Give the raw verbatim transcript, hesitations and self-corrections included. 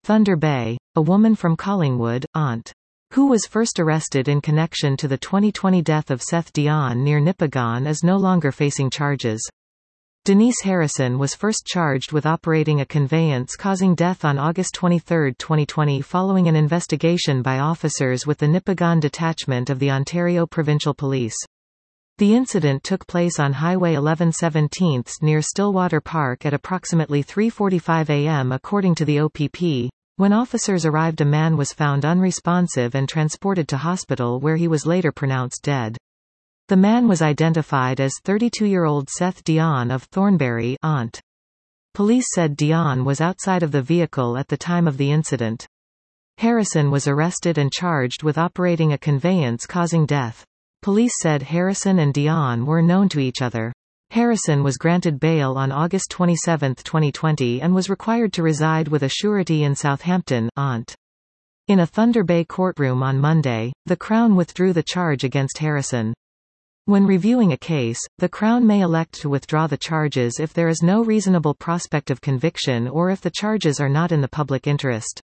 Thunder Bay, a woman from Collingwood, Aunt, who was first arrested in connection to the twenty twenty death of Seth Dion near Nipigon, is no longer facing charges. Denise Harrison was first charged with operating a conveyance causing death on August twenty-third, twenty twenty following an investigation by officers with the Nipigon detachment of the Ontario Provincial Police. The incident took place on Highway eleven seventeen near Stillwater Park at approximately three forty-five a m according to the O P P. When officers arrived, a man was found unresponsive and transported to hospital where he was later pronounced dead. The man was identified as thirty-two-year-old Seth Dion of Thornbury, Aunt. Police said Dion was outside of the vehicle at the time of the incident. Harrison was arrested and charged with operating a conveyance causing death. Police said Harrison and Dion were known to each other. Harrison was granted bail on August twenty-seventh, twenty twenty and was required to reside with a surety in Southampton, Aunt. In a Thunder Bay courtroom on Monday, the Crown withdrew the charge against Harrison. When reviewing a case, the Crown may elect to withdraw the charges if there is no reasonable prospect of conviction or if the charges are not in the public interest.